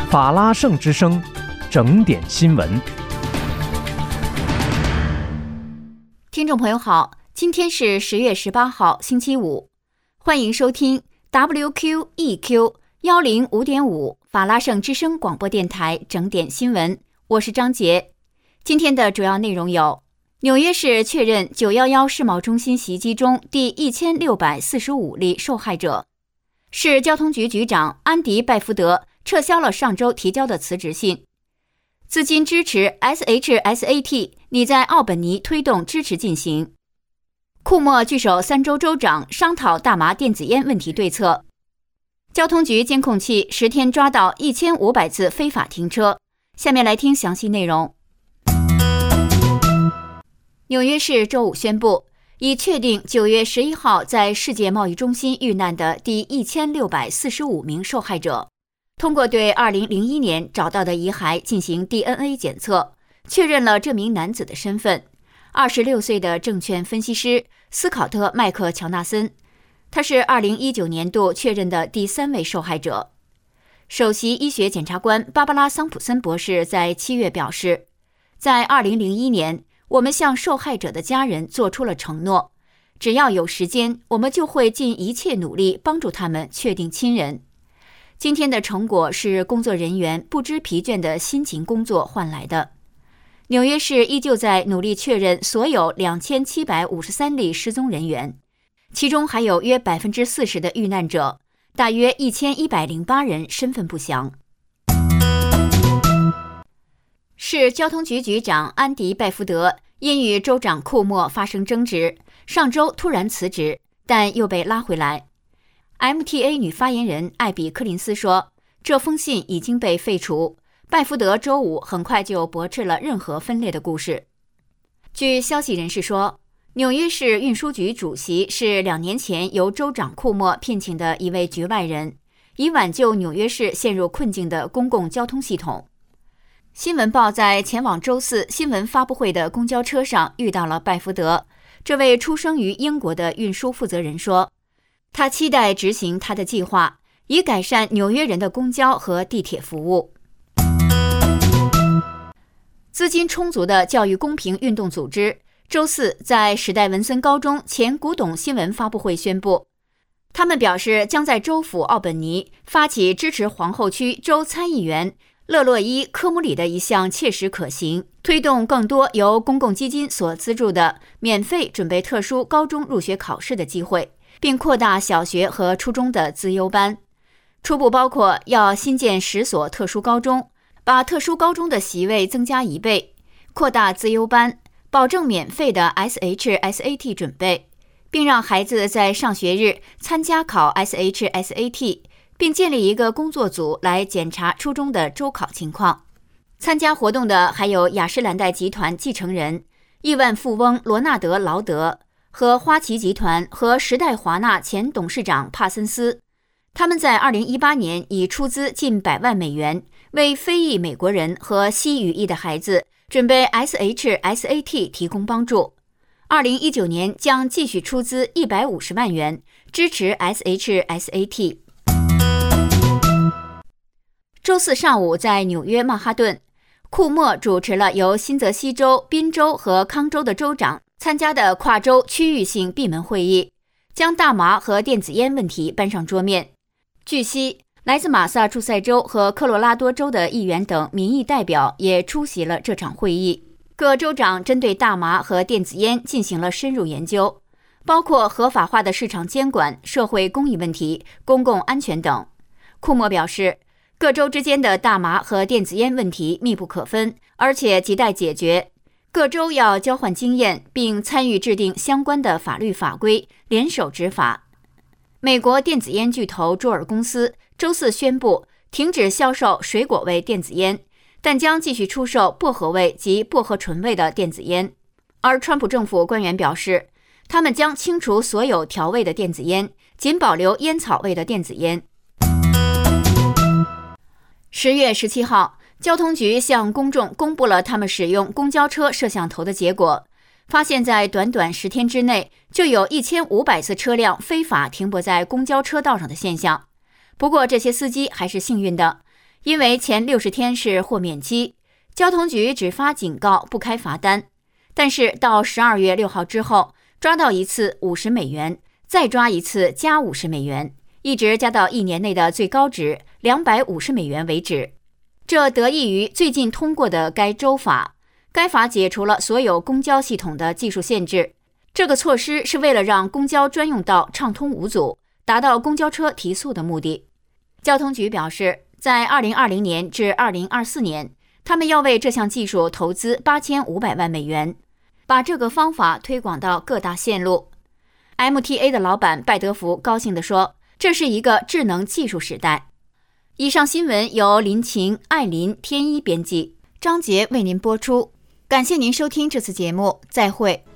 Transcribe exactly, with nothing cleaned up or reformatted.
法拉盛之声，整点新闻。 听众朋友好，今天是十月十八号，星期五，欢迎收听 W Q E Q 一零五点五 法拉盛之声广播电台整点新闻，我是张杰。今天的主要内容有：纽约市确认九一一世贸中心袭击中第一千六百四十五例受害者；市交通局局长安迪·拜福德撤销了上周提交的辞职信；资金支持 S H S A T 拟在奥本尼推动支持进行；库莫聚首三州州长商讨大麻电子烟问题对策；交通局监控器十天抓到一千五百次非法停车。下面来听详细内容。纽约市周五宣布，已确定九月十一号在世界贸易中心遇难的第一千六百四十五名受害者，通过对二零零一年找到的遗骸进行 D N A 检测，确认了这名男子的身份。二十六岁的证券分析师斯考特·麦克乔纳森，他是二零一九年度确认的第三位受害者。首席医学检察官芭芭拉·桑普森博士在七月表示，在二零零一年，我们向受害者的家人做出了承诺，只要有时间，我们就会尽一切努力帮助他们确定亲人。今天的成果是工作人员不知疲倦的辛勤工作换来的。纽约市依旧在努力确认所有两千七百五十三例失踪人员，其中还有约 百分之四十 的遇难者，大约一千一百零八人身份不详。市交通局局长安迪·拜福德因与州长库莫发生争执，上周突然辞职，但又被拉回来。M T A 女发言人艾比·柯林斯说，这封信已经被废除。拜福德周五很快就驳斥了任何分裂的故事。据消息人士说，纽约市运输局主席是两年前由州长库莫聘请的一位局外人，以挽救纽约市陷入困境的公共交通系统。新闻报在前往周四新闻发布会的公交车上遇到了拜福德。这位出生于英国的运输负责人说，他期待执行他的计划，以改善纽约人的公交和地铁服务。资金充足的教育公平运动组织周四在史代文森高中前古董新闻发布会宣布，他们表示将在州府奥本尼发起支持皇后区州参议员勒洛伊·科姆里的一项切实可行、推动更多由公共基金所资助的免费准备特殊高中入学考试的机会，并扩大小学和初中的资优班。初步包括要新建十所特殊高中，把特殊高中的席位增加一倍，扩大资优班，保证免费的 S H S A T 准备，并让孩子在上学日参加考 S H S A T，并建立一个工作组来检查初中的周考情况。参加活动的还有雅诗兰黛集团继承人、亿万富翁罗纳德·劳德和花旗集团和时代华纳前董事长帕森斯。他们在二零一八年已出资近百万美元，为非裔美国人和西语裔的孩子准备 S H S A T 提供帮助。二零一九年将继续出资一百五十万元，支持 S H S A T。周四上午，在纽约曼哈顿，库莫主持了由新泽西州、宾州和康州的州长参加的跨州区域性闭门会议，将大麻和电子烟问题搬上桌面。据悉，来自马萨诸塞州和科罗拉多州的议员等民意代表也出席了这场会议。各州长针对大麻和电子烟进行了深入研究，包括合法化的市场监管、社会公益问题、公共安全等。库莫表示，各州之间的大麻和电子烟问题密不可分，而且亟待解决。各州要交换经验，并参与制定相关的法律法规，联手执法。美国电子烟巨头朱尔公司周四宣布停止销售水果味电子烟，但将继续出售薄荷味及薄荷醇味的电子烟。而川普政府官员表示，他们将清除所有调味的电子烟，仅保留烟草味的电子烟。十月十七号，交通局向公众公布了他们使用公交车摄像头的结果，发现在短短十天之内就有一千五百次车辆非法停泊在公交车道上的现象。不过这些司机还是幸运的， 因为前六十天是豁免期，交通局只发警告不开罚单，但是到十二月六号之后，抓到一次五十美元，再抓一次加五十美元，一直加到一年内的最高值两百五十美元为止。这得益于最近通过的该州法，该法解除了所有公交系统的技术限制。这个措施是为了让公交专用道畅通无阻，达到公交车提速的目的。交通局表示，在二零二零年至二零二四年，他们要为这项技术投资八千五百万美元，把这个方法推广到各大线路。M T A 的老板拜德福高兴地说，这是一个智能技术时代。以上新闻由林晴、艾琳、天一编辑，张杰为您播出。感谢您收听这次节目，再会。